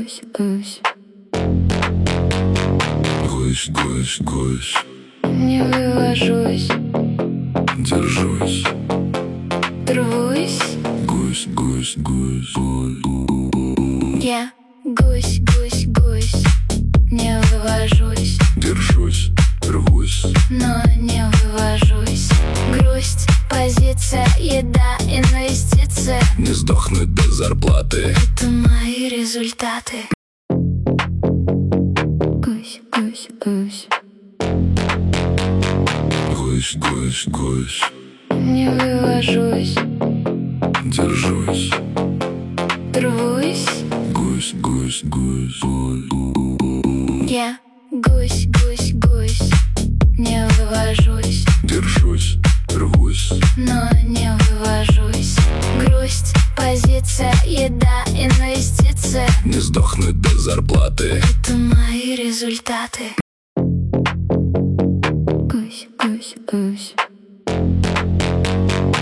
гусь, гусь. Гусь, гусь, гусь. Не вывожусь, Держусь. рвусь. Гусь, гусь, гусь, гусь. Я гусь, гусь, гусь. Не вывожусь, Держусь, рвусь. но не вывожусь. Грусть, позиция, еда, инвестиция. Не сдохнуть без зарплаты. Это мои результаты. Гусь, гусь, гусь. Гусь, гусь, гусь. Не вывожусь, Держусь. рвусь. Гусь, гусь, гусь, гусь. Я гусь, гусь, гусь. Не вывожусь, Держусь, рвусь. но не вывожусь. Грусть, позиция, еда, инвестиция. Не сдохнуть без зарплаты. Это мои результаты. Гусь, гусь, гусь.